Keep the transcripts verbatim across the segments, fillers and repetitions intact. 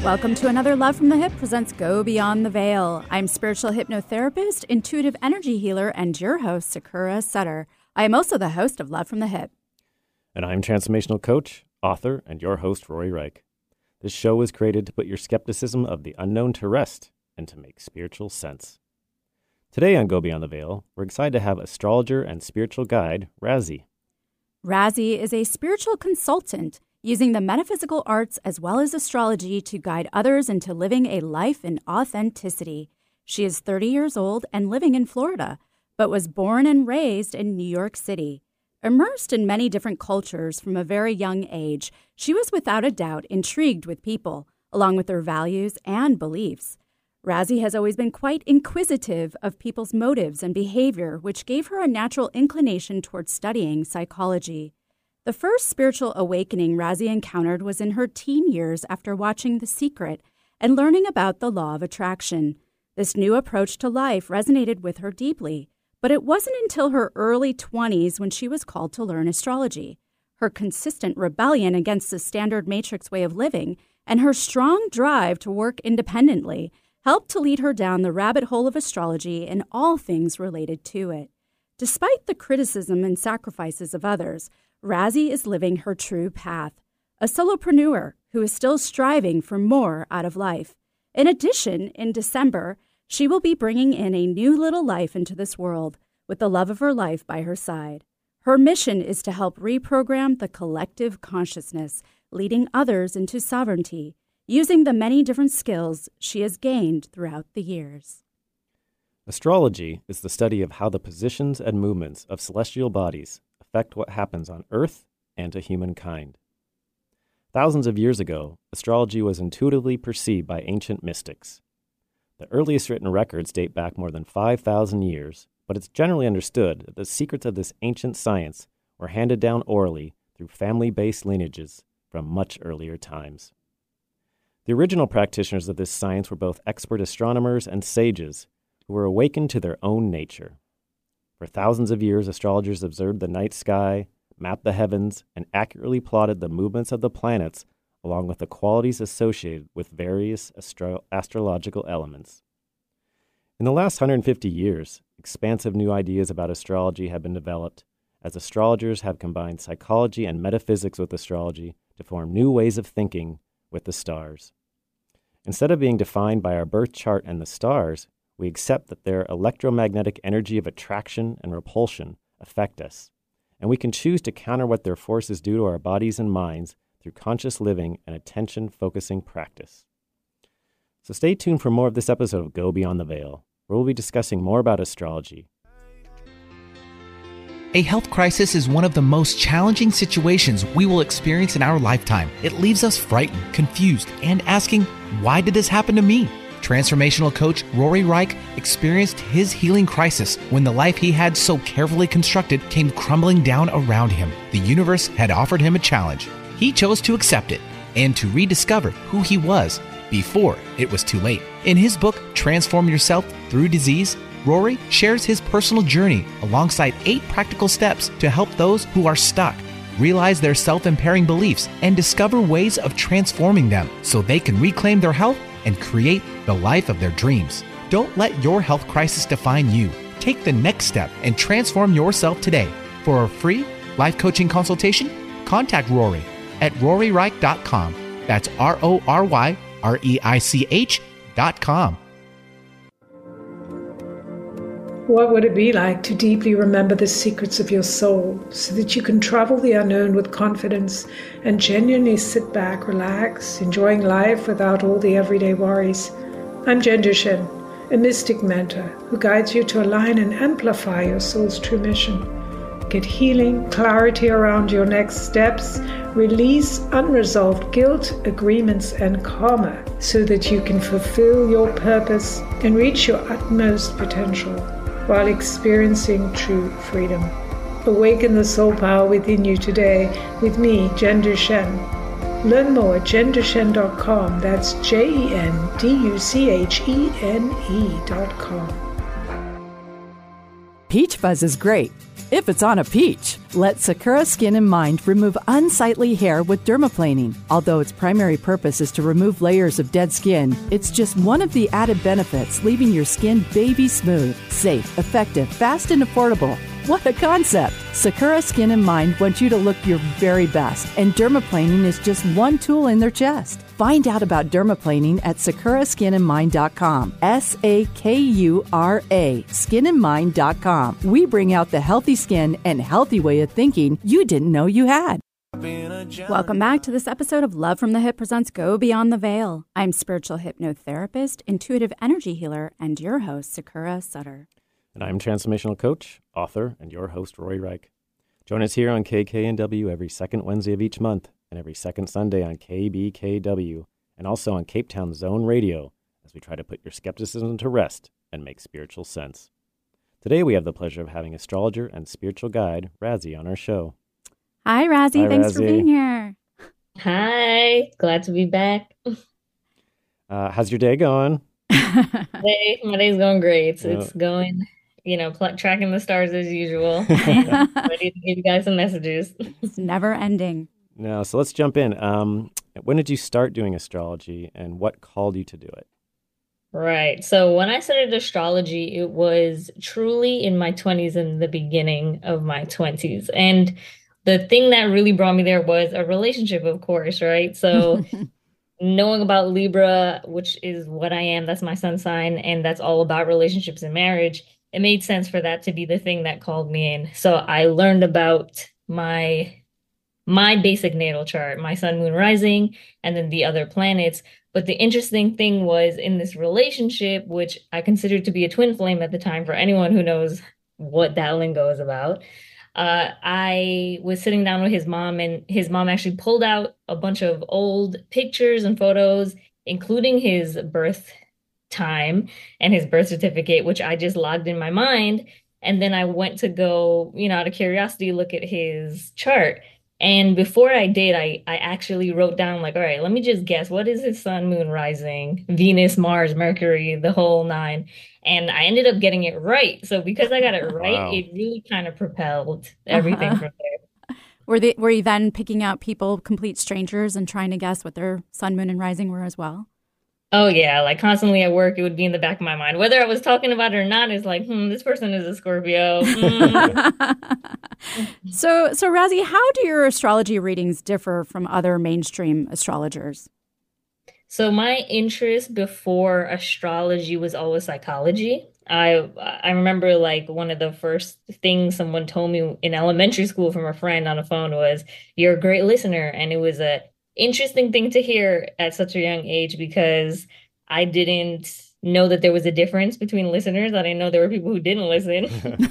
Welcome to another Love from the Hip presents Go Beyond the Veil. I'm spiritual hypnotherapist, intuitive energy healer, and your host, Sakura Sutter. I am also the host of Love from the Hip. And I'm transformational coach, author, and your host, Rory Reich. This show was created to put your skepticism of the unknown to rest and to make spiritual sense. Today on Go Beyond the Veil, we're excited to have astrologer and spiritual guide, Razi. Razi is a spiritual consultant using the metaphysical arts as well as astrology to guide others into living a life in authenticity. She is thirty years old and living in Florida, but was born and raised in New York City. Immersed in many different cultures from a very young age, she was without a doubt intrigued with people, along with their values and beliefs. Razi has always been quite inquisitive of people's motives and behavior, which gave her a natural inclination towards studying psychology. The first spiritual awakening Razi encountered was in her teen years after watching The Secret and learning about the law of attraction. This new approach to life resonated with her deeply, but it wasn't until her early twenties when she was called to learn astrology. Her consistent rebellion against the standard matrix way of living and her strong drive to work independently helped to lead her down the rabbit hole of astrology and all things related to it. Despite the criticism and sacrifices of others, Razi is living her true path, a solopreneur who is still striving for more out of life. In addition, in December, she will be bringing in a new little life into this world with the love of her life by her side. Her mission is to help reprogram the collective consciousness, leading others into sovereignty, using the many different skills she has gained throughout the years. Astrology is the study of how the positions and movements of celestial bodies affect what happens on Earth and to humankind. Thousands of years ago, astrology was intuitively perceived by ancient mystics. The earliest written records date back more than five thousand years, but it's generally understood that the secrets of this ancient science were handed down orally through family-based lineages from much earlier times. The original practitioners of this science were both expert astronomers and sages who were awakened to their own nature. For thousands of years, astrologers observed the night sky, mapped the heavens, and accurately plotted the movements of the planets along with the qualities associated with various astro- astrological elements. In the last one hundred fifty years, expansive new ideas about astrology have been developed as astrologers have combined psychology and metaphysics with astrology to form new ways of thinking with the stars. Instead of being defined by our birth chart and the stars, we accept that their electromagnetic energy of attraction and repulsion affect us, and we can choose to counter what their forces do to our bodies and minds through conscious living and attention-focusing practice. So stay tuned for more of this episode of Go Beyond the Veil, where we'll be discussing more about astrology. A health crisis is one of the most challenging situations we will experience in our lifetime. It leaves us frightened, confused, and asking, why did this happen to me? Transformational coach Rory Reich experienced his healing crisis when the life he had so carefully constructed came crumbling down around him. The universe had offered him a challenge. He chose to accept it and to rediscover who he was before it was too late. In his book, Transform Yourself Through Disease, Rory shares his personal journey alongside eight practical steps to help those who are stuck realize their self-impairing beliefs and discover ways of transforming them so they can reclaim their health and create the life of their dreams. Don't let your health crisis define you. Take the next step and transform yourself today. For a free life coaching consultation, contact Rory at rory reich dot com. That's R O R Y R E I C H dot com. What would it be like to deeply remember the secrets of your soul so that you can travel the unknown with confidence and genuinely sit back, relax, enjoying life without all the everyday worries? I'm Jen Duchenne, a mystic mentor who guides you to align and amplify your soul's true mission. Get healing, clarity around your next steps, release unresolved guilt, agreements, and karma so that you can fulfill your purpose and reach your utmost potential while experiencing true freedom. Awaken the soul power within you today with me, Jen Duchenne. Learn more at jen duchenne dot com. That's J E N D U C H E N E dot com. Peach fuzz is great if it's on a peach. Let Sakura Skin and Mind remove unsightly hair with dermaplaning. Although its primary purpose is to remove layers of dead skin, it's just one of the added benefits, leaving your skin baby smooth, safe, effective, fast, and affordable. What a concept! Sakura Skin and Mind wants you to look your very best, and dermaplaning is just one tool in their chest. Find out about dermaplaning at sakura skin and mind dot com. S A K U R A, skin and mind dot com. We bring out the healthy skin and healthy way of thinking you didn't know you had. Welcome back to this episode of Love from the Hip presents Go Beyond the Veil. I'm spiritual hypnotherapist, intuitive energy healer, and your host, Sakura Sutter. And I'm transformational coach, author, and your host, Rory Reich. Join us here on K K N W every second Wednesday of each month and every second Sunday on K B K W and also on Cape Town Zone Radio as we try to put your skepticism to rest and make spiritual sense. Today we have the pleasure of having astrologer and spiritual guide Razzie on our show. Hi, Razzie. Hi, Thanks Razzie. for being here. Hi. Glad to be back. Uh, how's your day going? Today, my day's going great. So Yeah. it's going, you know, pl- tracking the stars as usual. And ready to give you guys some messages. It's never ending. No, so let's jump in. Um, when did you start doing astrology and what called you to do it? Right. So when I started astrology, it was truly in my twenties and the beginning of my twenties. And the thing that really brought me there was a relationship, of course, right? So knowing about Libra, which is what I am, that's my sun sign, and that's all about relationships and marriage, it made sense for that to be the thing that called me in. So I learned about my my basic natal chart, my sun, moon, rising, and then the other planets. But the interesting thing was in this relationship, which I considered to be a twin flame at the time, for anyone who knows what that lingo is about, uh, I was sitting down with his mom, and his mom actually pulled out a bunch of old pictures and photos, including his birth time and his birth certificate, which I just logged in my mind. And then I went to go, you know, out of curiosity, look at his chart. And before I did, I, I actually wrote down like, all right, let me just guess. What is his sun, moon, rising, Venus, Mars, Mercury, the whole nine? And I ended up getting it right. So because I got it right, Wow. it really kind of propelled everything Uh-huh. from there. Were they were you then picking out people, complete strangers, and trying to guess what their sun, moon, and rising were as well? Oh, yeah. Like constantly at work, it would be in the back of my mind. Whether I was talking about it or not, it's like, hmm, this person is a Scorpio. Hmm. so, so Razzie, how do your astrology readings differ from other mainstream astrologers? So my interest before astrology was always psychology. I I remember like one of the first things someone told me in elementary school from a friend on the phone was, "You're a great listener." And it was a interesting thing to hear at such a young age because I didn't know that there was a difference between listeners. I didn't know there were people who didn't listen.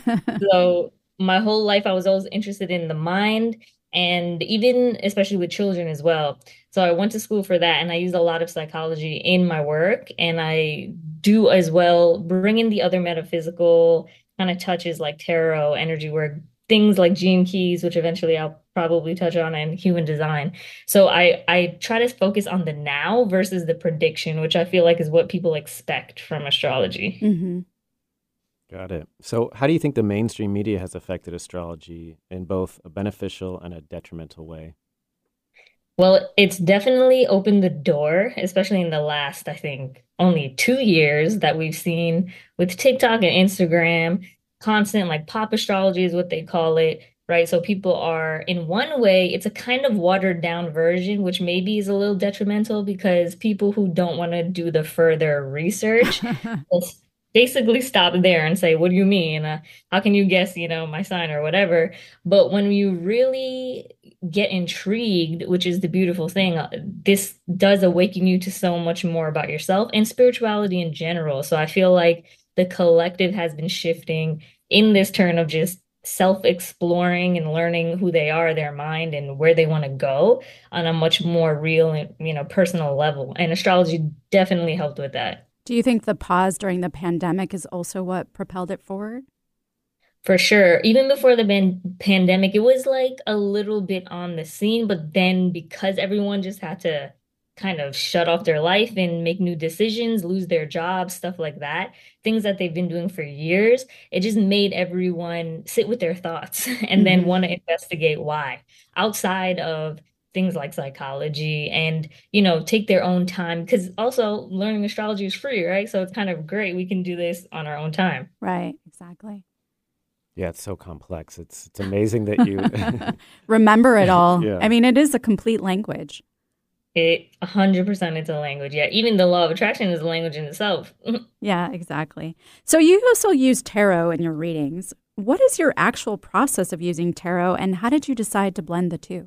So my whole life, I was always interested in the mind and even especially with children as well. So I went to school for that and I used a lot of psychology in my work. And I do as well bring in the other metaphysical kind of touches like tarot, energy work, things like Gene Keys, which eventually I'll probably touch on, and human design. So I, I try to focus on the now versus the prediction, which I feel like is what people expect from astrology. Mm-hmm. Got it. So how do you think the mainstream media has affected astrology in both a beneficial and a detrimental way? Well, it's definitely opened the door, especially in the last, I think, only two years that we've seen with TikTok and Instagram, constant like pop astrology is what they call it, right? So people are, in one way, it's a kind of watered down version, which maybe is a little detrimental because people who don't want to do the further research will basically stop there and say, what do you mean? Uh, how can you guess, you know, my sign or whatever? But when you really get intrigued, which is the beautiful thing, uh, this does awaken you to so much more about yourself and spirituality in general. So I feel like the collective has been shifting in this turn of just self-exploring and learning who they are, their mind, and where they want to go on a much more real and, you know, personal level. And astrology definitely helped with that. Do you think the pause during the pandemic is also what propelled it forward? For sure. Even before the ban- pandemic, it was like a little bit on the scene, but then because everyone just had to kind of shut off their life and make new decisions, lose their jobs, stuff like that, things that they've been doing for years. It just made everyone sit with their thoughts and then Mm-hmm. want to investigate why outside of things like psychology and, you know, take their own time. Because also learning astrology is free, right? So it's kind of great. We can do this on our own time. Right, exactly. Yeah, it's so complex. It's it's amazing that you remember it all. Yeah. I mean, it is a complete language. It one hundred percent it's a language. Yeah, even the law of attraction is a language in itself. Yeah, exactly. So you also use tarot in your readings. What is your actual process of using tarot, and how did you decide to blend the two?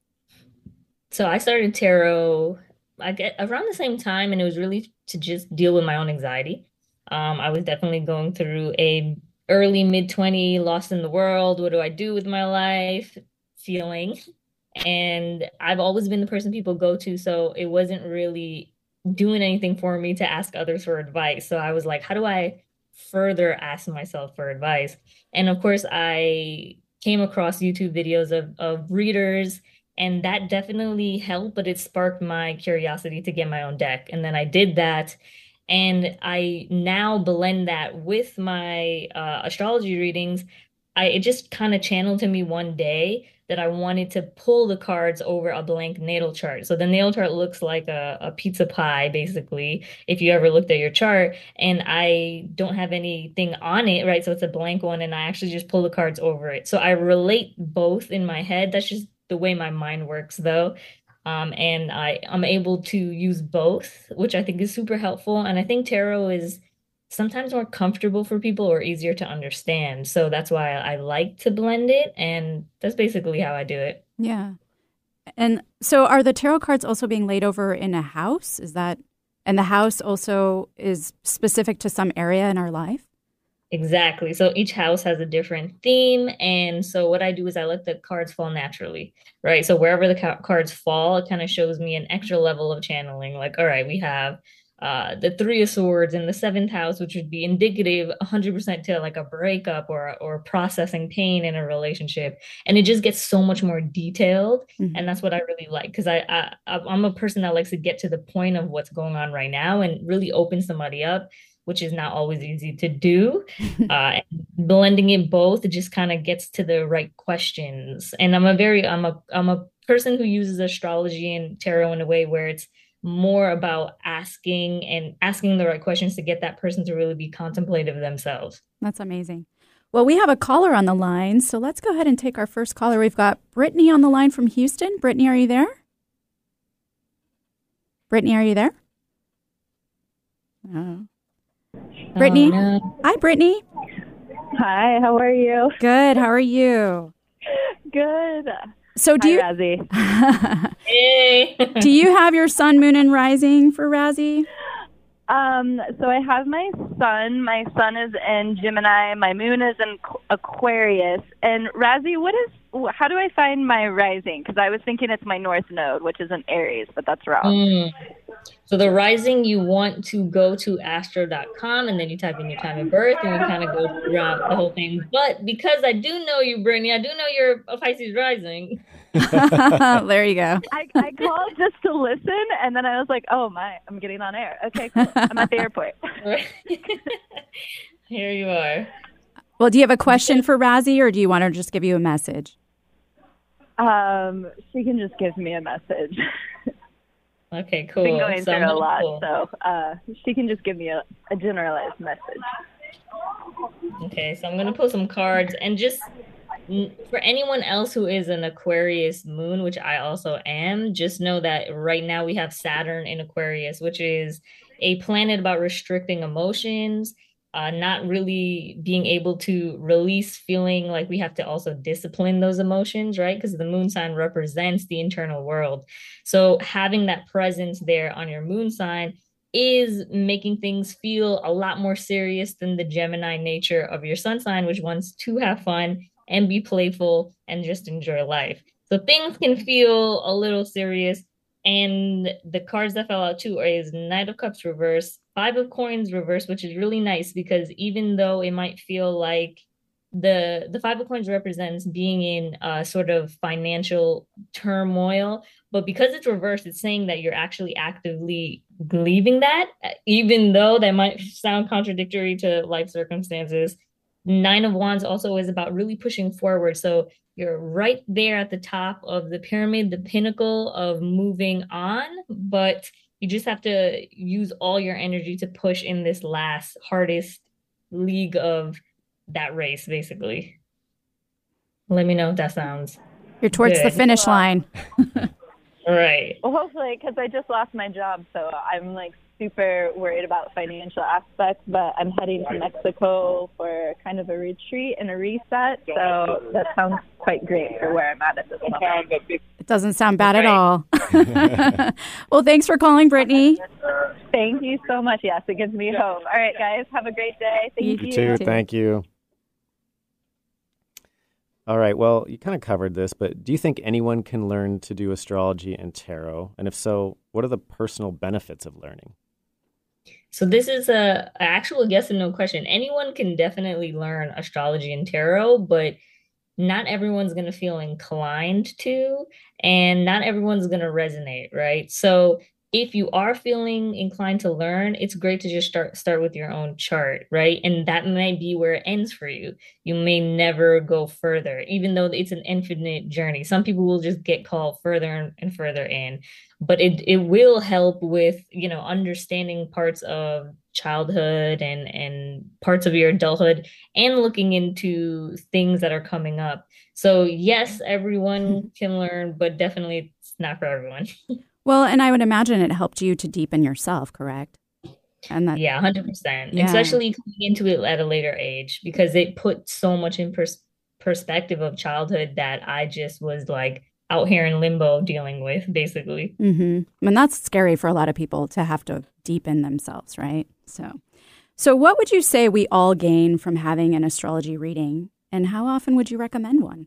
So I started tarot I get around the same time, and it was really to just deal with my own anxiety. Um, I was definitely going through a early mid twenty, lost in the world. What do I do with my life? Feeling. And I've always been the person people go to, so it wasn't really doing anything for me to ask others for advice. So I was like, how do I further ask myself for advice? And of course, I came across YouTube videos of of readers, and that definitely helped, but it sparked my curiosity to get my own deck. And then I did that, and I now blend that with my uh, astrology readings. I it just kind of channeled to me one day that I wanted to pull the cards over a blank natal chart. So the natal chart looks like a, a pizza pie, basically, if you ever looked at your chart. And I don't have anything on it, right? So it's a blank one, and I actually just pull the cards over it. So I relate both in my head. That's just the way my mind works, though. Um, and I, I'm able to use both, which I think is super helpful. And I think tarot is sometimes more comfortable for people or easier to understand. So that's why I like to blend it. And that's basically how I do it. Yeah. And so are the tarot cards also being laid over in a house? Is that, and the house also is specific to some area in our life? Exactly. So each house has a different theme. And so what I do is I let the cards fall naturally, right? So wherever the ca- cards fall, it kind of shows me an extra level of channeling. Like, all right, we have uh, the Three of Swords in the seventh house, which would be indicative one hundred percent to like a breakup or or processing pain in a relationship, and it just gets so much more detailed, Mm-hmm. and that's what I really like because I, I I'm a person that likes to get to the point of what's going on right now and really open somebody up, which is not always easy to do. Uh, and blending it both, it just kind of gets to the right questions. And I'm a very I'm a I'm a person who uses astrology and tarot in a way where it's more about asking and asking the right questions to get that person to really be contemplative themselves. That's amazing. Well, we have a caller on the line, so let's go ahead and take our first caller. We've got Brittany on the line from Houston. Brittany, are you there? Brittany, are you there? No. Brittany? Oh, no. Hi, Brittany. Hi, how are you? Good. How are you? Good. So do Hi, you Razzie. Hey. do you have your sun, moon, and rising for Razzie? Um, so I have my sun. My sun is in Gemini. My moon is in Aquarius. And Razzie, what is? How do I find my rising? Because I was thinking it's my north node, which is in Aries, but that's wrong. Mm. So the rising, you want to go to astro dot com and then you type in your time of birth and you kind of go throughout the whole thing. But because I do know you, Brittany, I do know you're a Pisces rising. There you go. I, I called just to listen, and then I was like, oh, my, I'm getting on air. Okay, cool. I'm at the airport. Here you are. Well, do you have a question for Razzie, or do you want her to just give you a message? Um, she can just give me a message. Okay, cool. Been going So I'm through a gonna lot, pull. so uh, she can just give me a, a generalized message. Okay, so I'm gonna pull some cards and just n- for anyone else who is an Aquarius moon, which I also am, just know that right now we have Saturn in Aquarius, which is a planet about restricting emotions, uh, not really being able to release, feeling like we have to also discipline those emotions, right? Because the moon sign represents the internal world. So having that presence there on your moon sign is making things feel a lot more serious than the Gemini nature of your sun sign, which wants to have fun and be playful and just enjoy life. So things can feel a little serious. And the cards that fell out too is Knight of Cups reverse, Five of Coins reverse, which is really nice because even though it might feel like the the five of coins represents being in a sort of financial turmoil, but because it's reversed, it's saying that you're actually actively leaving that, even though that might sound contradictory to life circumstances. Nine of wands also is about really pushing forward, so you're right there at the top of the pyramid, the pinnacle of moving on, but you just have to use all your energy to push in this last hardest league of that race, basically. Let me know if that sounds You're towards good. the finish line. Right. Well, hopefully, because I just lost my job, so I'm like super worried about financial aspects, but I'm heading to Mexico for kind of a retreat and a reset, so that sounds quite great for where I'm at at this moment. It doesn't sound bad at all. Well, thanks for calling, Brittany. Thank you so much. Yes, it gives me hope. All right, guys, have a great day. Thank you. You too. Thank you. All right. Well, you kind of covered this, but do you think anyone can learn to do astrology and tarot? And if so, what are the personal benefits of learning? So this is a, a actual yes and no question. Anyone can definitely learn astrology and tarot, but not everyone's going to feel inclined to, and not everyone's going to resonate, right? So if you are feeling inclined to learn, it's great to just start start with your own chart, right? And that might be where it ends for you. You may never go further, even though it's an infinite journey. Some people will just get called further and further in, but it it will help with, you know, understanding parts of childhood and and parts of your adulthood and looking into things that are coming up. So yes, everyone can learn, but definitely it's not for everyone. Well, and I would imagine it helped you to deepen yourself, correct? And that, yeah, one hundred percent. Yeah. Especially coming into it at a later age, because it put so much in pers- perspective of childhood that I just was like out here in limbo dealing with, basically. Mm-hmm. And that's scary for a lot of people to have to deepen themselves, right? So, so what would you say we all gain from having an astrology reading, and how often would you recommend one?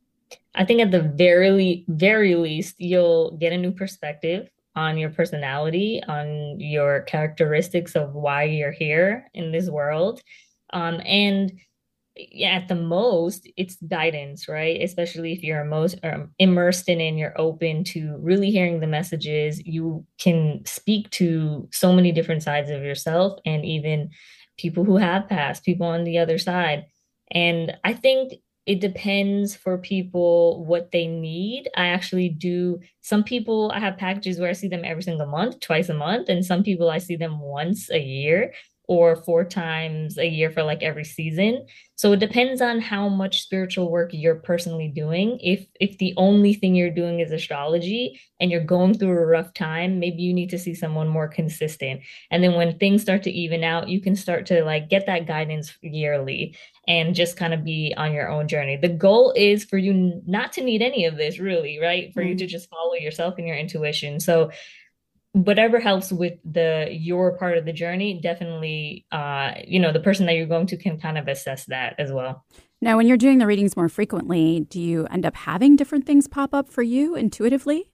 I think at the very, very least, you'll get a new perspective on your personality, on your characteristics of why you're here in this world. Um, and yeah, at the most, it's guidance, right? Especially if you're most um, immersed in it and you're open to really hearing the messages, you can speak to so many different sides of yourself and even people who have passed, people on the other side. And I think it depends for people what they need. I actually do. Some people, I have packages where I see them every single month, twice a month, and some people I see them once a year or four times a year for like every season. So it depends on how much spiritual work you're personally doing. If if the only thing you're doing is astrology and you're going through a rough time, maybe you need to see someone more consistent. And then when things start to even out, you can start to like get that guidance yearly and just kind of be on your own journey. The goal is for you not to need any of this, really, right? For mm-hmm. you to just follow yourself and your intuition. So whatever helps with the your part of the journey, definitely, uh, you know, the person that you're going to can kind of assess that as well. Now, when you're doing the readings more frequently, do you end up having different things pop up for you intuitively?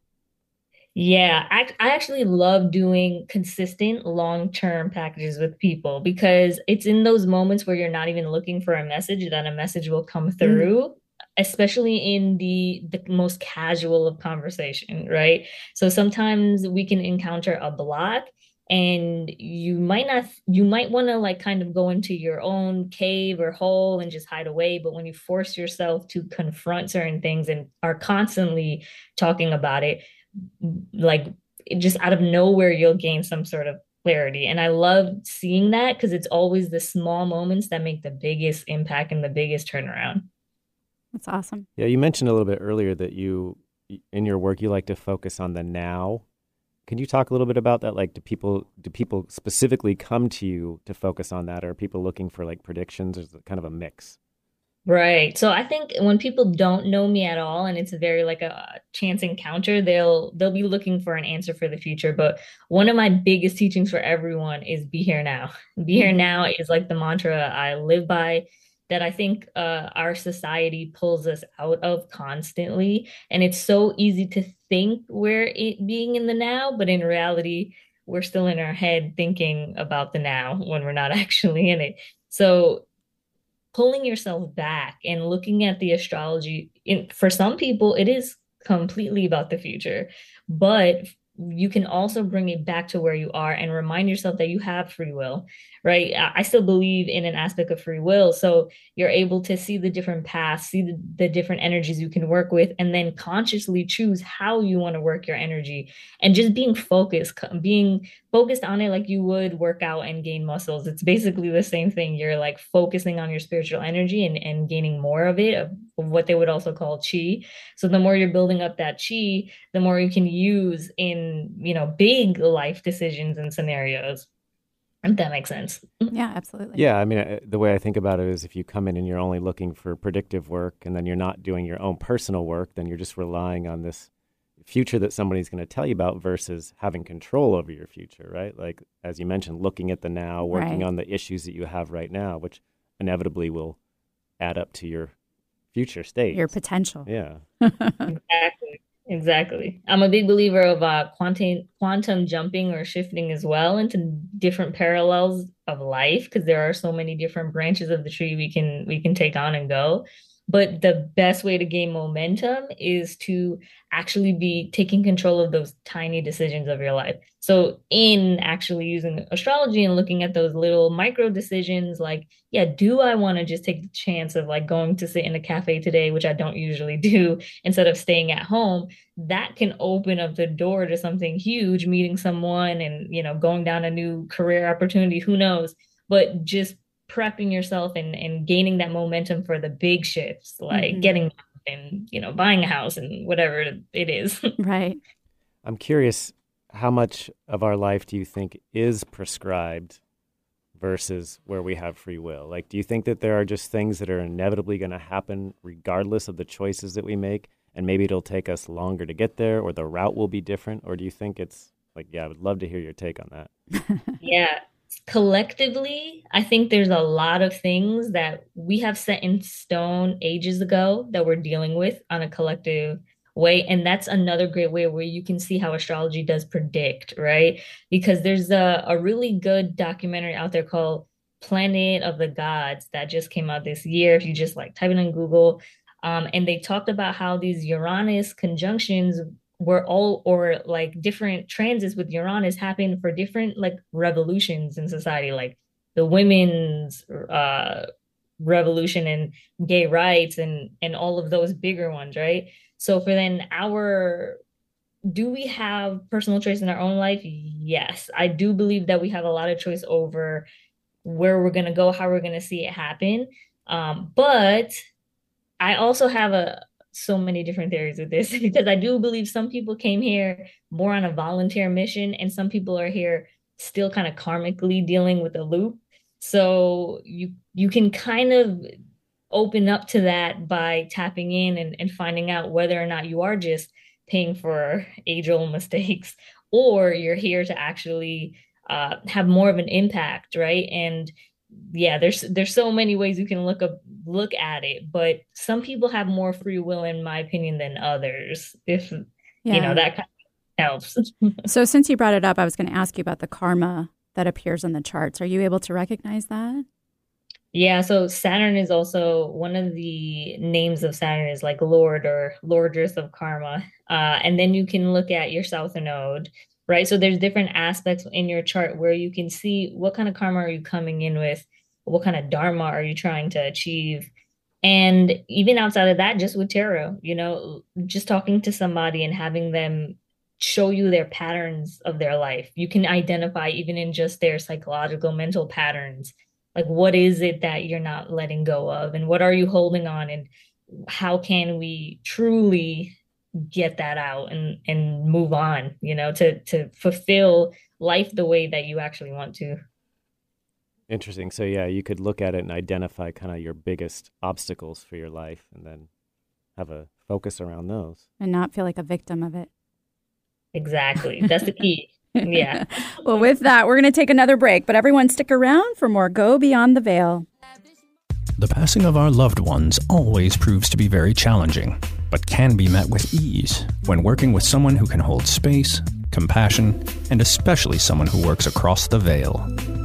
Yeah, I, I actually love doing consistent long-term packages with people because it's in those moments where you're not even looking for a message that a message will come through. Mm. Especially in the the most casual of conversation, right? So sometimes we can encounter a block and you might not, you might want to like kind of go into your own cave or hole and just hide away. But when you force yourself to confront certain things and are constantly talking about it, like just out of nowhere, you'll gain some sort of clarity. And I love seeing that because it's always the small moments that make the biggest impact and the biggest turnaround. That's awesome. Yeah, you mentioned a little bit earlier that you, in your work, you like to focus on the now. Can you talk a little bit about that? Like, do people do people specifically come to you to focus on that, or are people looking for like predictions, or is it kind of a mix? Right. So I think when people don't know me at all, and it's a very like a chance encounter, they'll they'll be looking for an answer for the future. But one of my biggest teachings for everyone is be here now. Be here now is like the mantra I live by, that I think uh, our society pulls us out of constantly. And it's so easy to think we're it, being in the now, but in reality, we're still in our head thinking about the now when we're not actually in it. So pulling yourself back and looking at the astrology, in, for some people, it is completely about the future, but you can also bring it back to where you are and remind yourself that you have free will, right? I still believe in an aspect of free will. So you're able to see the different paths, see the, the different energies you can work with, and then consciously choose how you want to work your energy, and just being focused, being focused on it like you would work out and gain muscles. It's basically the same thing. You're like focusing on your spiritual energy and, and gaining more of it, of, of what they would also call chi. So the more you're building up that chi, the more you can use in, you know, big life decisions and scenarios. If that makes sense. Yeah, absolutely. Yeah, I mean, the way I think about it is if you come in and you're only looking for predictive work and then you're not doing your own personal work, then you're just relying on this future that somebody's going to tell you about versus having control over your future, right? Like, as you mentioned, looking at the now, working Right. on the issues that you have right now, which inevitably will add up to your future state. Your potential. Yeah. Exactly. Exactly. I'm a big believer of uh, quantum quantum jumping or shifting as well into different parallels of life, because there are so many different branches of the tree we can we can take on and go. But the best way to gain momentum is to actually be taking control of those tiny decisions of your life. So in actually using astrology and looking at those little micro decisions, like, yeah, do I want to just take the chance of like going to sit in a cafe today, which I don't usually do, instead of staying at home? That can open up the door to something huge, meeting someone and, you know, going down a new career opportunity, who knows? But just prepping yourself and, and gaining that momentum for the big shifts, like Mhm. getting and, you know, buying a house and whatever it is. Right. I'm curious, how much of our life do you think is prescribed versus where we have free will? Like, do you think that there are just things that are inevitably going to happen regardless of the choices that we make, and maybe it'll take us longer to get there, or the route will be different? Or do you think it's like, yeah, I would love to hear your take on that. Yeah. Collectively, I think there's a lot of things that we have set in stone ages ago that we're dealing with on a collective way. And that's another great way where you can see how astrology does predict, right? Because there's a, a really good documentary out there called Planet of the Gods that just came out this year. If you just like type it in Google, um, and they talked about how these Uranus conjunctions were all, or like different transits with Uranus happen for different like revolutions in society, like the women's uh, revolution and gay rights and and all of those bigger ones, right? So for then our, do we have personal choice in our own life? Yes, I do believe that we have a lot of choice over where we're gonna go, how we're gonna see it happen. Um, but I also have a so many different theories with this because I do believe some people came here more on a volunteer mission, and some people are here still kind of karmically dealing with a loop. So you you can kind of open up to that by tapping in and, and finding out whether or not you are just paying for age-old mistakes, or you're here to actually uh, have more of an impact, right? And yeah, there's there's so many ways you can look up look at it, but some people have more free will, in my opinion, than others. If Yeah. you know, that kind of helps. So since you brought it up, I was going to ask you about the karma that appears in the charts. Are you able to recognize that? Yeah, so Saturn is also one of the names of Saturn is like Lord or Lordress of Karma. Uh, and then you can look at your South Node, right? So there's different aspects in your chart where you can see what kind of karma are you coming in with, what kind of dharma are you trying to achieve. And even outside of that, just with tarot, you know, just talking to somebody and having them show you their patterns of their life. You can identify even in just their psychological mental patterns. Like, what is it that you're not letting go of? And what are you holding on? And how can we truly get that out and, and move on, you know, to, to fulfill life the way that you actually want to. Interesting. So yeah, you could look at it and identify kind of your biggest obstacles for your life and then have a focus around those. And not feel like a victim of it. Exactly. That's the key. Yeah. Well, with that, we're going to take another break, but everyone stick around for more Go Beyond the Veil. The passing of our loved ones always proves to be very challenging, but can be met with ease when working with someone who can hold space, compassion, and especially someone who works across the veil.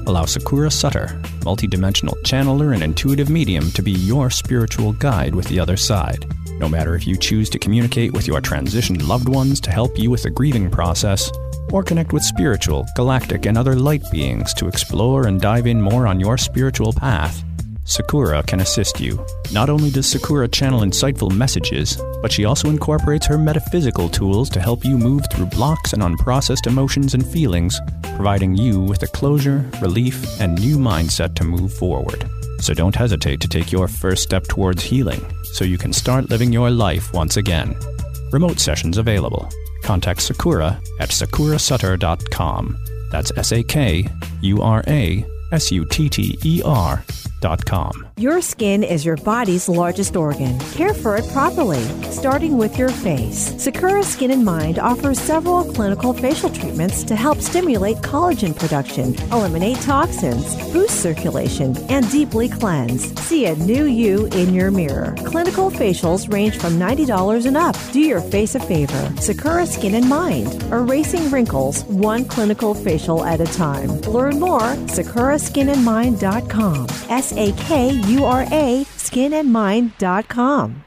Allow Sakura Sutter, multidimensional channeler and intuitive medium, to be your spiritual guide with the other side. No matter if you choose to communicate with your transitioned loved ones to help you with the grieving process, or connect with spiritual, galactic, and other light beings to explore and dive in more on your spiritual path, Sakura can assist you. Not only does Sakura channel insightful messages, but she also incorporates her metaphysical tools to help you move through blocks and unprocessed emotions and feelings, providing you with a closure, relief, and new mindset to move forward. So don't hesitate to take your first step towards healing, so you can start living your life once again. Remote sessions available. Contact Sakura at sakura sutter dot com. That's S A K U R A S U T T E R dot com. Your skin is your body's largest organ. Care for it properly, starting with your face. Sakura Skin and Mind offers several clinical facial treatments to help stimulate collagen production, eliminate toxins, boost circulation, and deeply cleanse. See a new you in your mirror. Clinical facials range from ninety dollars and up. Do your face a favor. Sakura Skin and Mind, erasing wrinkles one clinical facial at a time. Learn more, sakura skin and mind dot com. S A K U R A skin and mind dot com.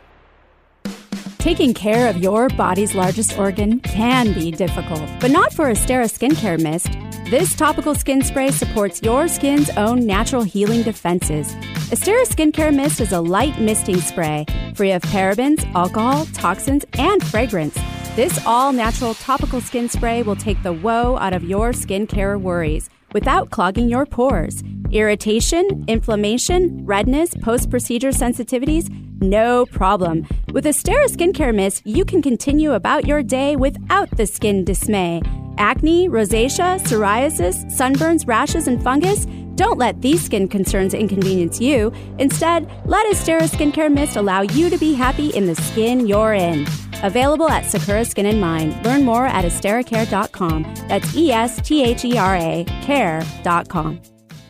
Taking care of your body's largest organ can be difficult, but not for Astera Skincare Mist. This topical skin spray supports your skin's own natural healing defenses. Astera Skincare Mist is a light misting spray, free of parabens, alcohol, toxins, and fragrance. This all-natural topical skin spray will take the woe out of your skincare worries without clogging your pores. Irritation, inflammation, redness, post-procedure sensitivities? No problem. With Astera Skincare Mist, you can continue about your day without the skin dismay. Acne, rosacea, psoriasis, sunburns, rashes, and fungus? Don't let these skin concerns inconvenience you. Instead, let Astera Skincare Mist allow you to be happy in the skin you're in. Available at Sakura Skin and Mind. Learn more at estera care dot com. That's E S T H E R A care dot com.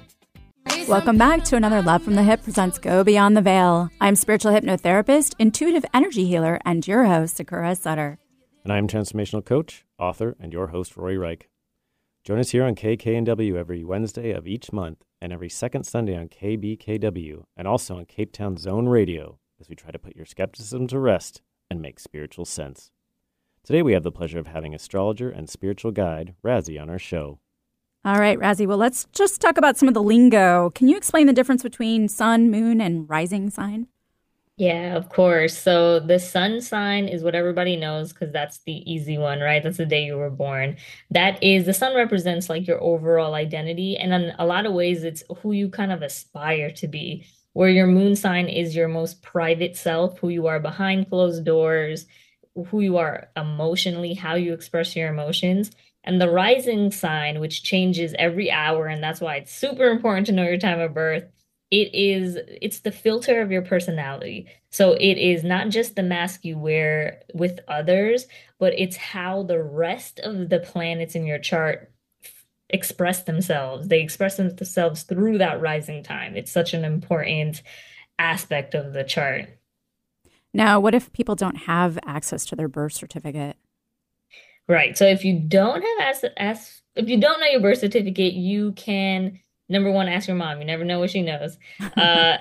Welcome back to another Love from the Hip presents Go Beyond the Veil. I'm spiritual hypnotherapist, intuitive energy healer, and your host, Sakura Sutter. And I'm transformational coach, author, and your host, Rory Reich. Join us here on K K N W every Wednesday of each month and every second Sunday on K B K W and also on Cape Town Zone Radio as we try to put your skepticism to rest and make spiritual sense. Today we have the pleasure of having astrologer and spiritual guide Razzie on our show. All right, Razzie, well, let's just talk about some of the lingo. Can you explain the difference between sun, moon, and rising sign? Yeah, of course. So the sun sign is what everybody knows because that's the easy one, right? That's the day you were born. That is, the sun represents like your overall identity. And in a lot of ways, it's who you kind of aspire to be. Where your moon sign is your most private self, who you are behind closed doors, who you are emotionally, how you express your emotions. And the rising sign, which changes every hour, and that's why it's super important to know your time of birth, it is, it's the filter of your personality. So it is not just the mask you wear with others, but it's how the rest of the planets in your chart express themselves. They express themselves through that rising time. It's such an important aspect of the chart. Now, what if people don't have access to their birth certificate? Right. So if you don't have as, as if you don't know your birth certificate, you can, number one, ask your mom. You never know what she knows. Uh,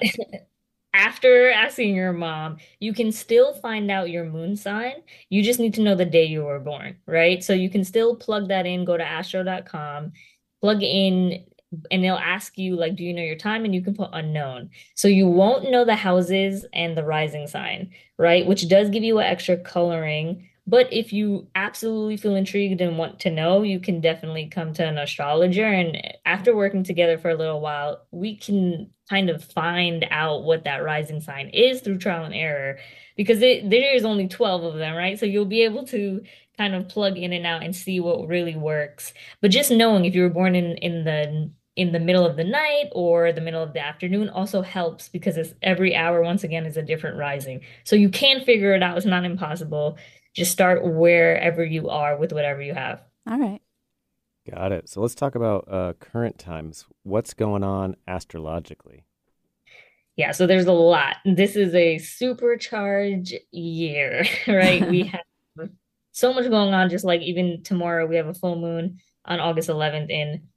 after asking your mom, you can still find out your moon sign. You just need to know the day you were born, right? So you can still plug that in, go to astro dot com, plug in, and they'll ask you, like, do you know your time? And you can put unknown. So you won't know the houses and the rising sign, right? Which does give you an extra coloring. But if you absolutely feel intrigued and want to know, you can definitely come to an astrologer. And after working together for a little while, we can kind of find out what that rising sign is through trial and error, because it, there is only twelve of them, right? So you'll be able to kind of plug in and out and see what really works. But just knowing if you were born in, in the in the middle of the night or the middle of the afternoon also helps, because it's every hour, once again, is a different rising. So you can figure it out. It's not impossible. Just start wherever you are with whatever you have. All right. Got it. So let's talk about uh, current times. What's going on astrologically? Yeah, so there's a lot. This is a supercharged year, right? We have so much going on, just like even tomorrow we have a full moon on August eleventh in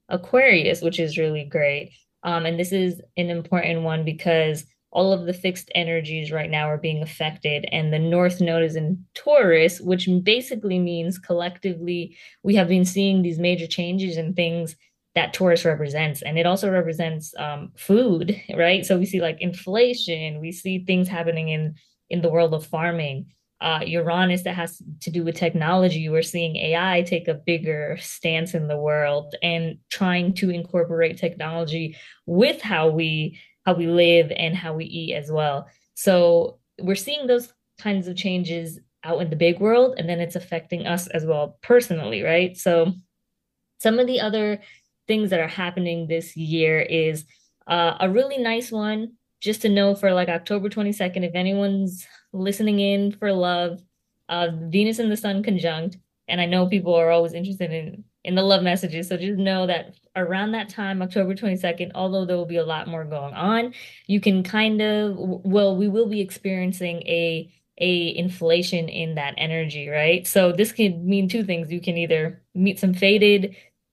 Aquarius, which is really great. Um, and this is an important one because all of the fixed energies right now are being affected, and the North Node is in Taurus, which basically means collectively we have been seeing these major changes in things that Taurus represents. And it also represents um, food, right? So we see like inflation, we see things happening in in the world of farming. Uh, Uranus, that has to do with technology. We're seeing A I take a bigger stance in the world and trying to incorporate technology with how we how we live and how we eat as well. So we're seeing those kinds of changes out in the big world, and then it's affecting us as well personally, right? So some of the other things that are happening this year is uh, a really nice one, just to know for like October twenty-second, if anyone's listening in for love, uh, Venus and the Sun conjunct. And I know people are always interested in in the love messages. So just know that around that time, October twenty-second, although there will be a lot more going on, you can kind of, well, we will be experiencing a a inflation in that energy, right? So this can mean two things. You can either meet some fated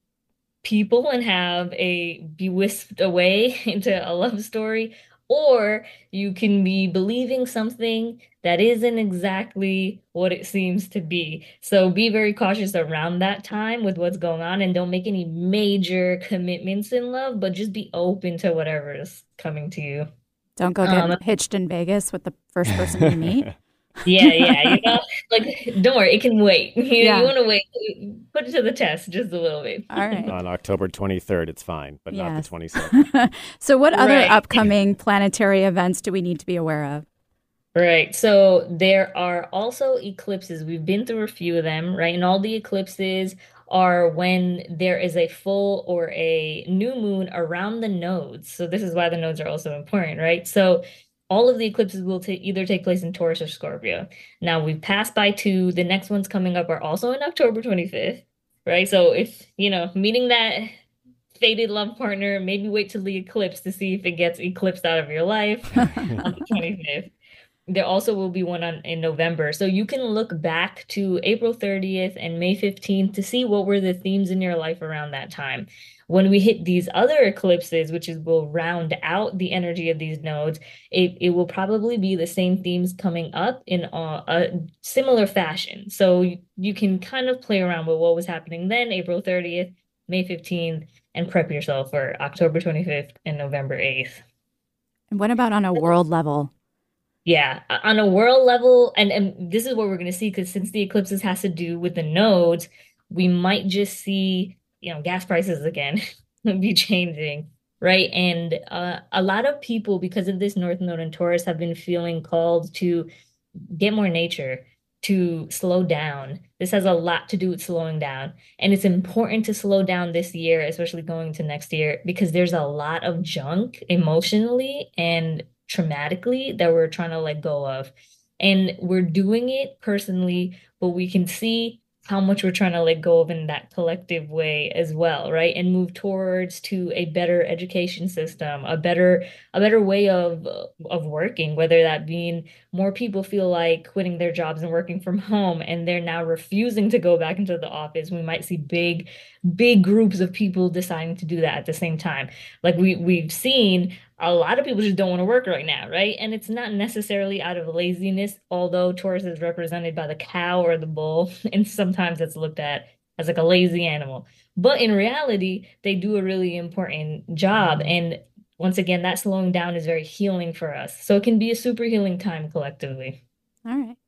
people and have a be whisked away into a love story, or you can be believing something that isn't exactly what it seems to be. So be very cautious around that time with what's going on, and don't make any major commitments in love, but just be open to whatever is coming to you. Don't go get Um, hitched in Vegas with the first person you meet. Yeah, yeah, you know, like don't worry, it can wait. You, Yeah. you want to wait, put it to the test just a little bit. All right. On October twenty-third, it's fine, but not the Yes. twenty-second. So what other Right. upcoming planetary events do we need to be aware of? Right. So there are also eclipses. We've been through a few of them, right? And all the eclipses are when there is a full or a new moon around the nodes. So this is why the nodes are also important, right? So all of the eclipses will ta either take place in Taurus or Scorpio. Now we've passed by two. The next ones coming up are also in October twenty-fifth, right? So if, you know, meeting that fated love partner, maybe wait till the eclipse to see if it gets eclipsed out of your life on the twenty-fifth. There also will be one on in November. So you can look back to April thirtieth and May fifteenth to see what were the themes in your life around that time. When we hit these other eclipses, which is will round out the energy of these nodes, it, it will probably be the same themes coming up in a, a similar fashion. So you, you can kind of play around with what was happening then, April thirtieth, May fifteenth, and prep yourself for October twenty-fifth and November eighth. And what about on a world level? Yeah, on a world level, and, and this is what we're going to see, because since the eclipses has to do with the nodes, we might just see, you know, gas prices again be changing, right? And uh, a lot of people, because of this North Node in Taurus, have been feeling called to get more nature, to slow down. This has a lot to do with slowing down. And it's important to slow down this year, especially going to next year, because there's a lot of junk emotionally and traumatically that we're trying to let go of. And we're doing it personally, but we can see how much we're trying to let go of in that collective way as well, right? And move towards to a better education system, a better a better way of of working, whether that being more people feel like quitting their jobs and working from home, and they're now refusing to go back into the office. We might see big, big groups of people deciding to do that at the same time. Like we we've seen a lot of people just don't want to work right now, right? And it's not necessarily out of laziness, although Taurus is represented by the cow or the bull, and sometimes it's looked at as like a lazy animal. But in reality, they do a really important job. And once again, that slowing down is very healing for us. So it can be a super healing time collectively. All right.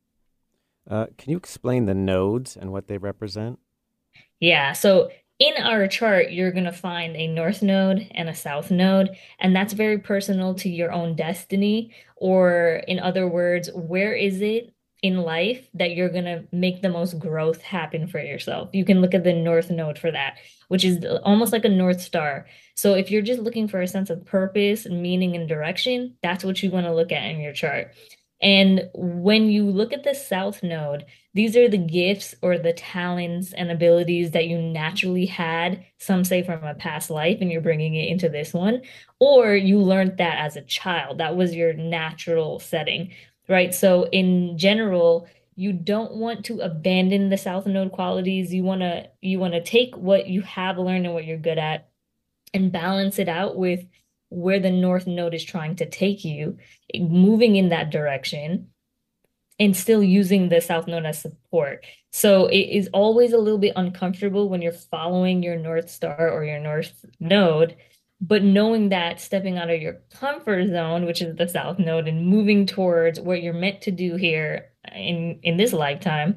Uh, can you explain the nodes and what they represent? Yeah, so in our chart, you're going to find a north node and a south node, and that's very personal to your own destiny. Or in other words, where is it in life that you're going to make the most growth happen for yourself? You can look at the north node for that, which is almost like a North Star. So if you're just looking for a sense of purpose, meaning, and direction, that's what you want to look at in your chart. And when you look at the south node, these are the gifts or the talents and abilities that you naturally had, some say from a past life, and you're bringing it into this one, or you learned that as a child. That was your natural setting, right? So in general, you don't want to abandon the south node qualities. You want to you want to take what you have learned and what you're good at, and balance it out with where the north node is trying to take you, moving in that direction, and still using the south node as support. So it is always a little bit uncomfortable when you're following your north star or your north node, but knowing that stepping out of your comfort zone, which is the south node, and moving towards what you're meant to do here in, in this lifetime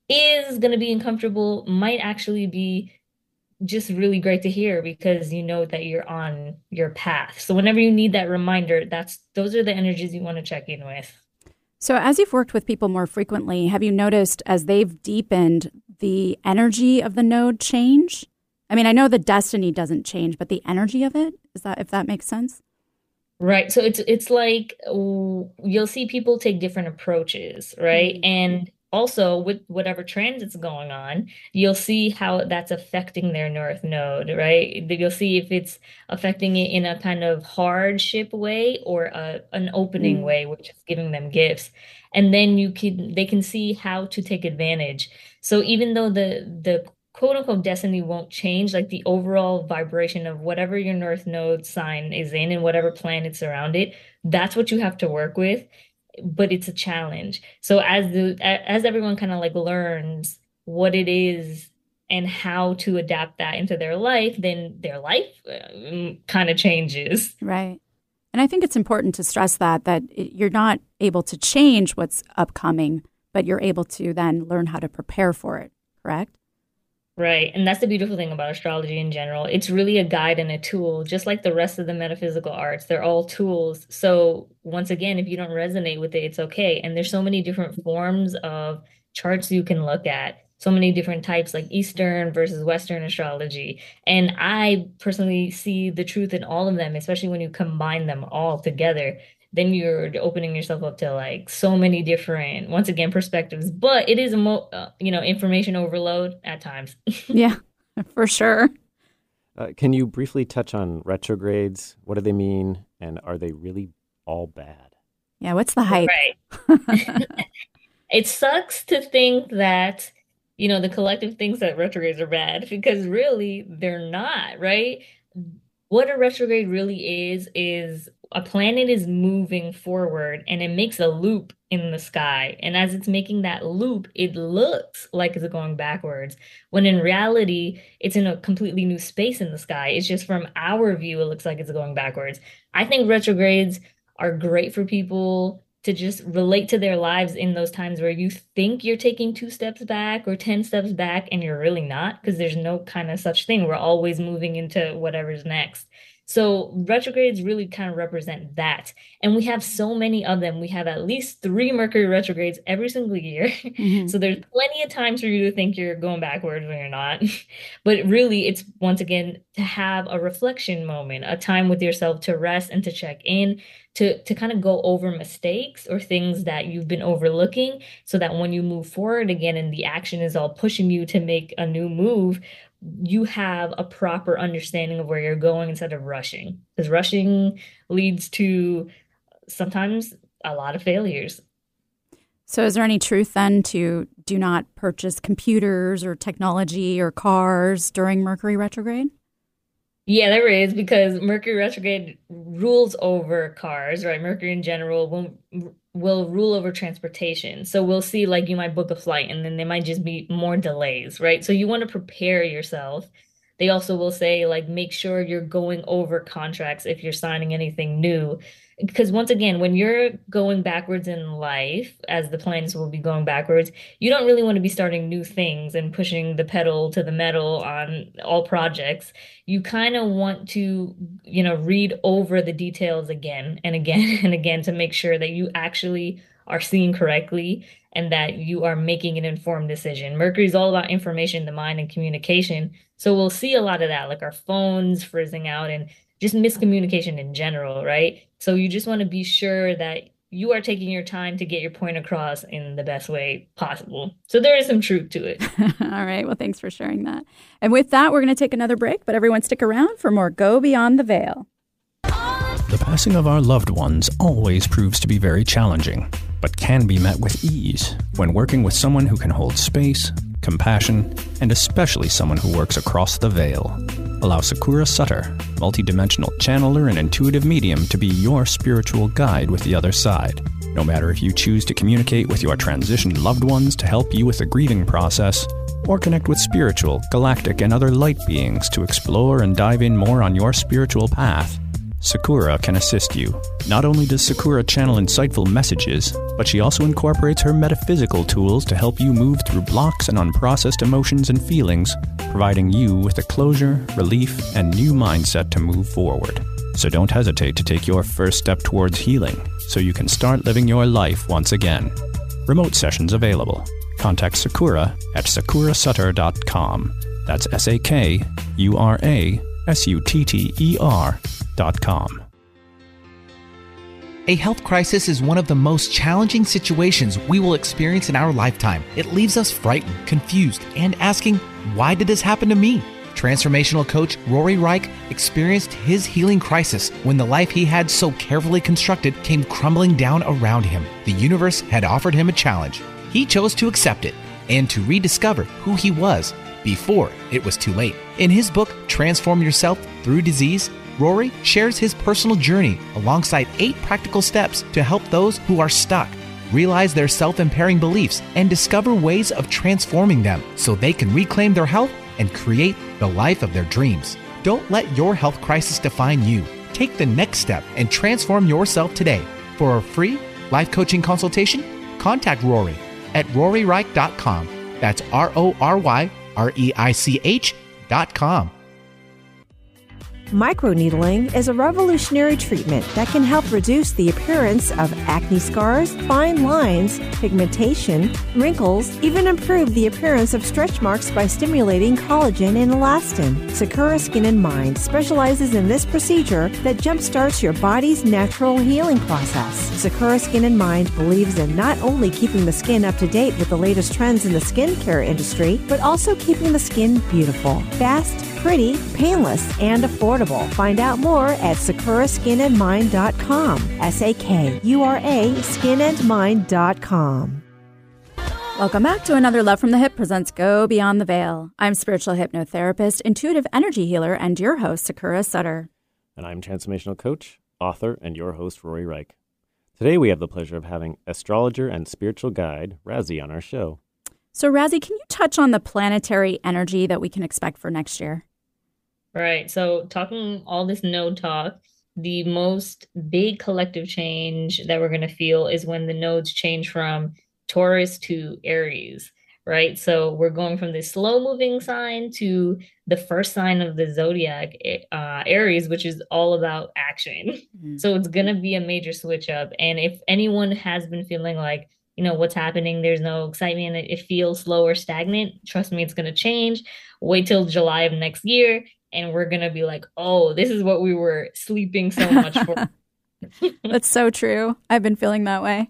is going to be uncomfortable, might actually be just really great to hear, because you know that you're on your path. So whenever you need that reminder, that's those are the energies you want to check in with. So as you've worked with people more frequently, have you noticed as they've deepened the energy of the node change? I mean, I know the destiny doesn't change, but the energy of it, is that, if that makes sense? Right. So it's it's like you'll see people take different approaches, right? Mm-hmm. And also with whatever transit's going on, you'll see how that's affecting their north node, right? You'll see if it's affecting it in a kind of hardship way or a, an opening mm. way, which is giving them gifts. And then you can they can see how to take advantage. So even though the the quote unquote destiny won't change, like the overall vibration of whatever your north node sign is in and whatever planets around it, that's what you have to work with. But it's a challenge. So as the as everyone kind of like learns what it is and how to adapt that into their life, then their life uh, kind of changes. Right. And I think it's important to stress that, that you're not able to change what's upcoming, but you're able to then learn how to prepare for it, correct? Right. And that's the beautiful thing about astrology in general. It's really a guide and a tool, just like the rest of the metaphysical arts. They're all tools. So once again, if you don't resonate with it, it's okay. And there's so many different forms of charts you can look at, so many different types, like Eastern versus Western astrology. And I personally see the truth in all of them, especially when you combine them all together. Then you're opening yourself up to like so many different, once again, perspectives. But it is a, mo- uh, you know, information overload at times. Yeah, for sure. Uh, can you briefly touch on retrogrades? What do they mean? And are they really all bad? Yeah, what's the hype? Right. It sucks to think that, you know, the collective thinks that retrogrades are bad, because really they're not, right? What a retrograde really is, is a planet is moving forward and it makes a loop in the sky. And as it's making that loop, it looks like it's going backwards, when in reality, it's in a completely new space in the sky. It's just from our view, it looks like it's going backwards. I think retrogrades are great for people to just relate to their lives in those times where you think you're taking two steps back or ten steps back, and you're really not, because there's no kind of such thing. We're always moving into whatever's next. So retrogrades really kind of represent that. And we have so many of them. We have at least three Mercury retrogrades every single year. Mm-hmm. So there's plenty of times for you to think you're going backwards when you're not. But really, it's once again to have a reflection moment, a time with yourself to rest and to check in, to, to kind of go over mistakes or things that you've been overlooking, so that when you move forward again and the action is all pushing you to make a new move, you have a proper understanding of where you're going instead of rushing, because rushing leads to sometimes a lot of failures. So is there any truth then to do not purchase computers or technology or cars during Mercury retrograde? Yeah, there is, because Mercury retrograde rules over cars, right? Mercury in general will will rule over transportation. So we'll see, like, you might book a flight and then there might just be more delays, right? So you want to prepare yourself. They also will say, like, make sure you're going over contracts if you're signing anything new. Because once again, when you're going backwards in life, as the planets will be going backwards, you don't really want to be starting new things and pushing the pedal to the metal on all projects. You kind of want to, you know, read over the details again and again and again to make sure that you actually are seeing correctly and that you are making an informed decision. Mercury is all about information, the mind, and communication. So we'll see a lot of that, like our phones frizzing out and just miscommunication in general, right? So you just want to be sure that you are taking your time to get your point across in the best way possible. So there is some truth to it. All right. Well, thanks for sharing that. And with that, we're going to take another break, but everyone stick around for more Go Beyond the Veil. The passing of our loved ones always proves to be very challenging, but can be met with ease when working with someone who can hold space, compassion, and especially someone who works across the veil. Allow Sakura Sutter, multidimensional channeler and intuitive medium, to be your spiritual guide with the other side. No matter if you choose to communicate with your transitioned loved ones to help you with the grieving process, or connect with spiritual, galactic, and other light beings to explore and dive in more on your spiritual path, Sakura can assist you. Not only does Sakura channel insightful messages, but she also incorporates her metaphysical tools to help you move through blocks and unprocessed emotions and feelings, providing you with a closure, relief, and new mindset to move forward. So don't hesitate to take your first step towards healing, so you can start living your life once again. Remote sessions available. Contact Sakura at sakura sutter dot com. That's S A K U R A S U T T E R dot com. A health crisis is one of the most challenging situations we will experience in our lifetime. It leaves us frightened, confused, and asking, why did this happen to me? Transformational coach Rory Reich experienced his healing crisis when the life he had so carefully constructed came crumbling down around him. The universe had offered him a challenge. He chose to accept it and to rediscover who he was before it was too late. In his book, Transform Yourself Through Disease, Rory shares his personal journey alongside eight practical steps to help those who are stuck realize their self-impairing beliefs and discover ways of transforming them so they can reclaim their health and create the life of their dreams. Don't let your health crisis define you. Take the next step and transform yourself today. For a free life coaching consultation, contact Rory at rory reich dot com. That's R O R Y R E I C H dot com. Microneedling is a revolutionary treatment that can help reduce the appearance of acne scars, fine lines, pigmentation, wrinkles, even improve the appearance of stretch marks by stimulating collagen and elastin. Sakura Skin and Mind specializes in this procedure that jumpstarts your body's natural healing process. Sakura Skin and Mind believes in not only keeping the skin up to date with the latest trends in the skincare industry, but also keeping the skin beautiful, fast, pretty, painless, and affordable. Find out more at sakura skin and mind dot com. S A K U R A skin and mind dot com. Welcome back to another Love from the Hip presents Go Beyond the Veil. I'm spiritual hypnotherapist, intuitive energy healer, and your host, Sakura Sutter. And I'm transformational coach, author, and your host, Rory Reich. Today we have the pleasure of having astrologer and spiritual guide, Razi, on our show. So, Razi, can you touch on the planetary energy that we can expect for next year? Right. So talking all this node talk, the most big collective change that we're going to feel is when the nodes change from Taurus to Aries, right? So we're going from this slow moving sign to the first sign of the zodiac, uh, Aries, which is all about action. Mm-hmm. So it's going to be a major switch up. And if anyone has been feeling like, you know, what's happening, there's no excitement, it feels slow or stagnant, trust me, it's going to change. Wait till July of next year. And we're going to be like, oh, this is what we were sleeping so much for. That's so true. I've been feeling that way.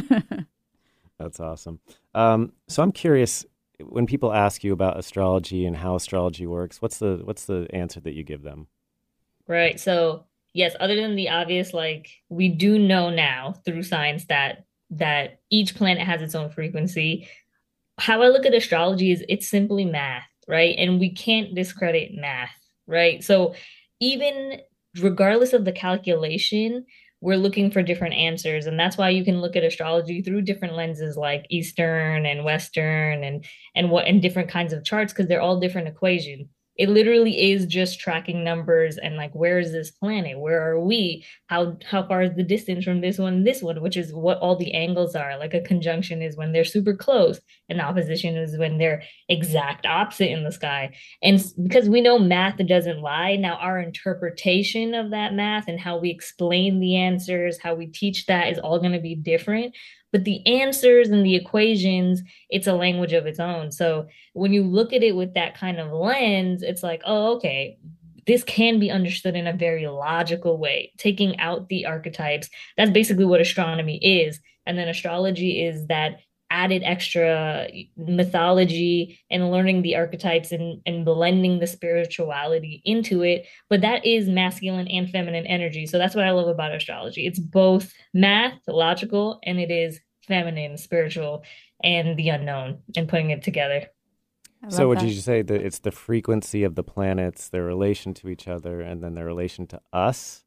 That's awesome. Um, so I'm curious, when people ask you about astrology and how astrology works, what's the what's the answer that you give them? Right. So, yes, other than the obvious, like we do know now through science that that each planet has its own frequency. How I look at astrology is it's simply math, right? And we can't discredit math. Right. So even regardless of the calculation, we're looking for different answers. And that's why you can look at astrology through different lenses like Eastern and Western and and what and different kinds of charts, because they're all different equations. It literally is just tracking numbers and like, where is this planet? Where are we? How how far is the distance from this one and this one, which is what all the angles are. Like a conjunction is when they're super close. An opposition is when they're exact opposite in the sky. And because we know math doesn't lie, now our interpretation of that math and how we explain the answers, how we teach that is all going to be different. But the answers and the equations, it's a language of its own. So when you look at it with that kind of lens, it's like, oh, okay, this can be understood in a very logical way, taking out the archetypes. That's basically what astronomy is. And then astrology is that added extra mythology and learning the archetypes and, and blending the spirituality into it. But that is masculine and feminine energy. So that's what I love about astrology. It's both math, logical, and it is feminine, spiritual, and the unknown, and putting it together. I love So would that. you say that it's the frequency of the planets, their relation to each other, and then their relation to us?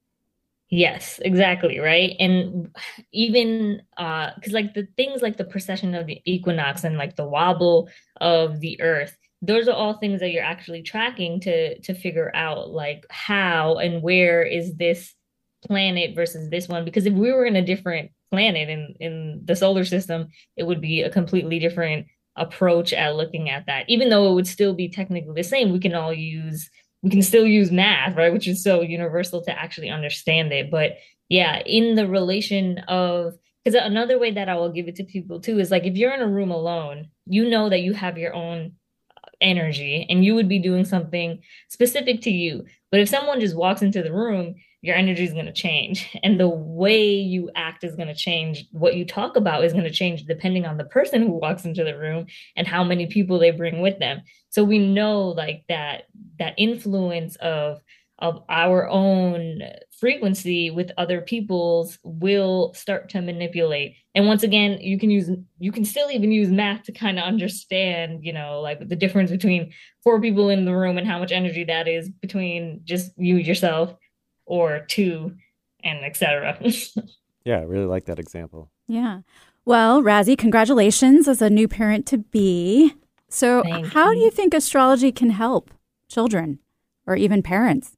Yes, exactly, right? And even uh because like the things like the precession of the equinox and like the wobble of the earth, those are all things that you're actually tracking to to figure out like how and where is this planet versus this one. Because if we were in a different planet in in the solar system, it would be a completely different approach at looking at that. Even though it would still be technically the same, we can all use we can still use math, right? Which is so universal to actually understand it. But yeah, in the relation of, because another way that I will give it to people too is like if you're in a room alone, you know that you have your own energy and you would be doing something specific to you. But if someone just walks into the room, your energy is going to change. And the way you act is going to change. What you talk about is going to change depending on the person who walks into the room and how many people they bring with them. So we know like that that influence of of our own frequency with other people's will start to manipulate. And once again, you can use you can still even use math to kind of understand, you know, like the difference between four people in the room and how much energy that is between just you yourself or two and et cetera. Yeah, I really like that example. Yeah. Well, Razzie, congratulations as a new parent to be. So Thank how you. do you think astrology can help children or even parents?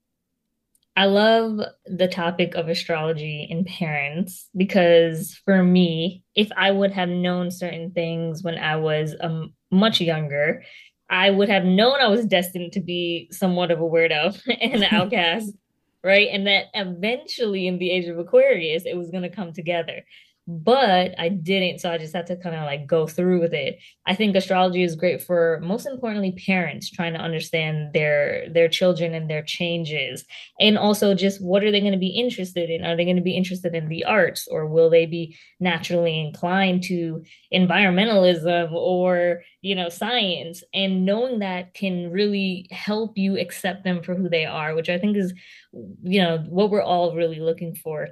I love the topic of astrology in parents because for me, if I would have known certain things when I was um, much younger, I would have known I was destined to be somewhat of a weirdo and an outcast, right? And that eventually in the age of Aquarius, it was going to come together. But I didn't, so I just had to kind of like go through with it. I think astrology is great for, most importantly, parents trying to understand their their children and their changes. And also just what are they going to be interested in? Are they going to be interested in the arts, or will they be naturally inclined to environmentalism or, you know, science? And knowing that can really help you accept them for who they are, which I think is, you know, what we're all really looking for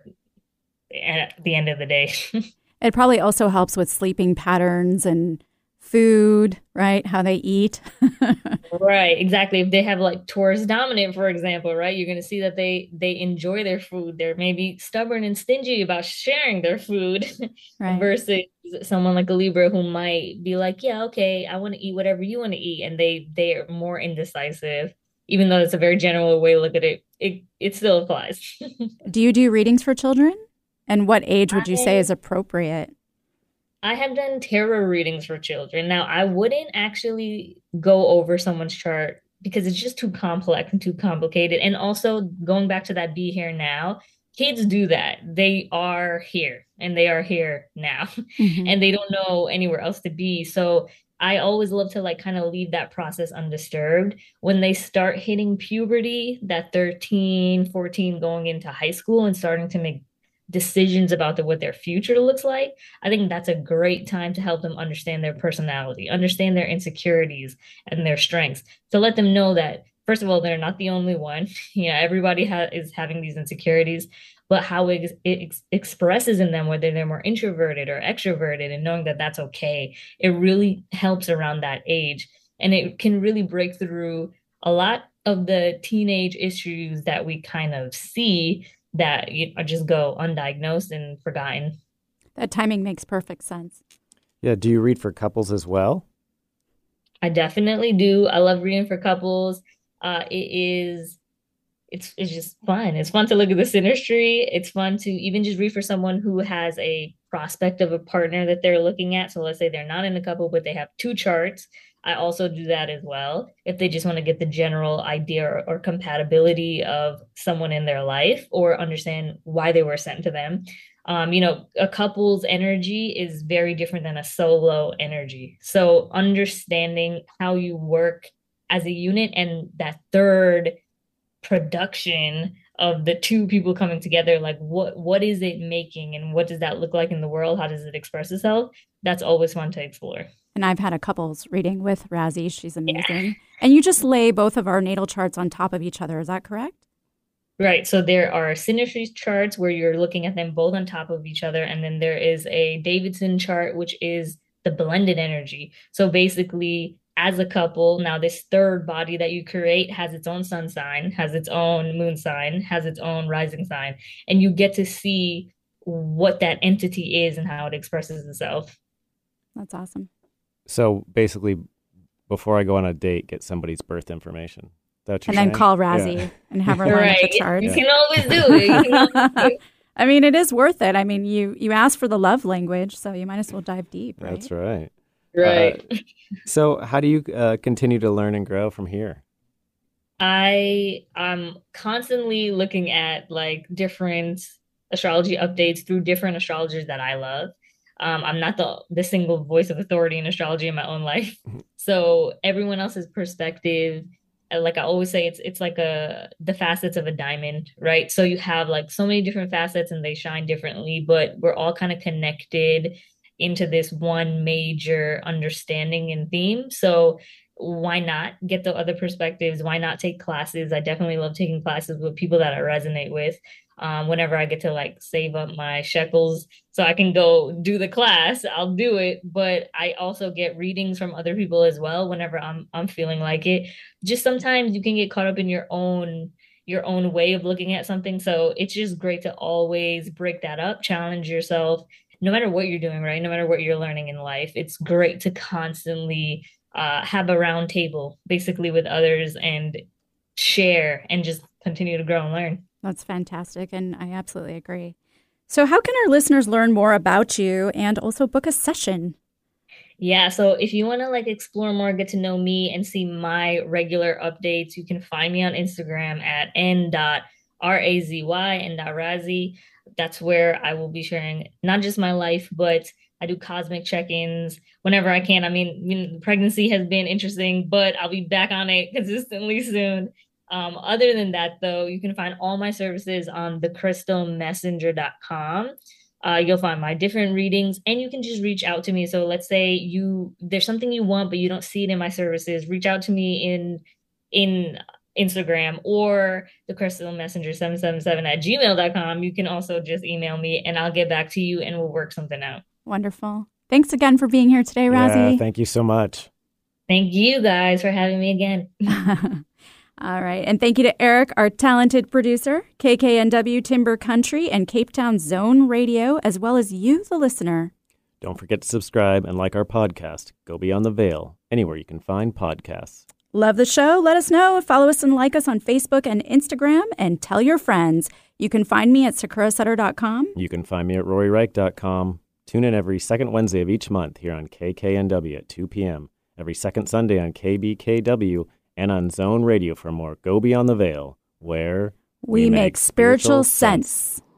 at the end of the day. It probably also helps with sleeping patterns and food, right? How they eat. Right, exactly. If they have like Taurus dominant, for example, right, you're going to see that they they enjoy their food. They're maybe stubborn and stingy about sharing their food Right. versus someone like a Libra who might be like, yeah, okay, I want to eat whatever you want to eat, and they they are more indecisive. Even though it's a very general way to look at it, it it still applies. Do you do readings for children? And what age would you say I- is appropriate? I have done tarot readings for children. Now, I wouldn't actually go over someone's chart because it's just too complex and too complicated. And also, going back to that be here now, kids do that. They are here and they are here now, Mhm. and they don't know anywhere else to be. So, I always love to like kind of leave that process undisturbed. When they start hitting puberty, that thirteen, fourteen, going into high school and starting to make decisions about the, what their future looks like, I think that's a great time to help them understand their personality, understand their insecurities and their strengths. To let them know that, first of all, they're not the only one. You know, everybody ha- is having these insecurities, but how it, ex- it ex- expresses in them, whether they're more introverted or extroverted, and knowing that that's okay, it really helps around that age. And it can really break through a lot of the teenage issues that we kind of see that you know, just go undiagnosed and forgotten. That timing makes perfect sense. Yeah, do you read for couples as well? I definitely do. I love reading for couples. Uh, it is, it's it's just fun. It's fun to look at the synastry. It's fun to even just read for someone who has a prospect of a partner that they're looking at. So let's say they're not in a couple, but they have two charts. I also do that as well. If they just want to get the general idea or, or compatibility of someone in their life or understand why they were sent to them. Um, you know, a couple's energy is very different than a solo energy. So understanding how you work as a unit and that third production of the two people coming together, like what what is it making and what does that look like in the world? How does it express itself? That's always fun to explore. And I've had a couples reading with Razzie. She's amazing. Yeah. And you just lay both of our natal charts on top of each other. Is that correct? Right. So there are synastry charts where you're looking at them both on top of each other. And then there is a Davidson chart, which is the blended energy. So basically, as a couple, now this third body that you create has its own sun sign, has its own moon sign, has its own rising sign, and you get to see what that entity is and how it expresses itself. That's awesome. So basically, before I go on a date, get somebody's birth information. That's and then saying? call Razzie yeah. and have her line right. up the charts. You can always do it. You can always do it. I mean, it is worth it. I mean, you you asked for the love language, so you might as well dive deep, right? That's right. Right. Uh, so how do you uh, continue to learn and grow from here? I am constantly looking at like different astrology updates through different astrologers that I love. Um, I'm not the the single voice of authority in astrology in my own life. So everyone else's perspective, like I always say, it's it's like a the facets of a diamond, right? So you have like so many different facets and they shine differently, but we're all kind of connected into this one major understanding and theme. So why not get the other perspectives? Why not take classes? I definitely love taking classes with people that I resonate with. Um, whenever I get to like save up my shekels so I can go do the class, I'll do it. But I also get readings from other people as well whenever I'm I'm feeling like it. Just sometimes you can get caught up in your own your own way of looking at something. So it's just great to always break that up, challenge yourself, no matter what you're doing, right? No matter what you're learning in life. It's great to constantly uh, have a round table basically with others and share and just continue to grow and learn. That's fantastic, and I absolutely agree. So how can our listeners learn more about you and also book a session? Yeah, so if you want to like explore more, get to know me and see my regular updates, you can find me on Instagram at n dot razy, n dot razzie. That's where I will be sharing not just my life, but I do cosmic check-ins whenever I can. I mean, you know, pregnancy has been interesting, but I'll be back on it consistently soon. Um, other than that, though, you can find all my services on the crystal messenger dot com. Uh, you'll find my different readings and you can just reach out to me. So let's say you there's something you want, but you don't see it in my services. Reach out to me in in Instagram or the crystal messenger seven seven seven at gmail dot com. You can also just email me and I'll get back to you and we'll work something out. Wonderful. Thanks again for being here today, Razzie. Yeah, thank you so much. Thank you guys for having me again. All right. And thank you to Eric, our talented producer, K K N W Timber Country and Cape Town Zone Radio, as well as you, the listener. Don't forget to subscribe and like our podcast, Go Beyond the Veil, anywhere you can find podcasts. Love the show? Let us know. Follow us and like us on Facebook and Instagram, and tell your friends. You can find me at sakura sutter dot com. You can find me at rory reich dot com. Tune in every second Wednesday of each month here on K K N W at two p.m., every second Sunday on K B K W, and on Zone Radio for more Go Beyond the Veil, where we, we make, make spiritual, spiritual sense. sense.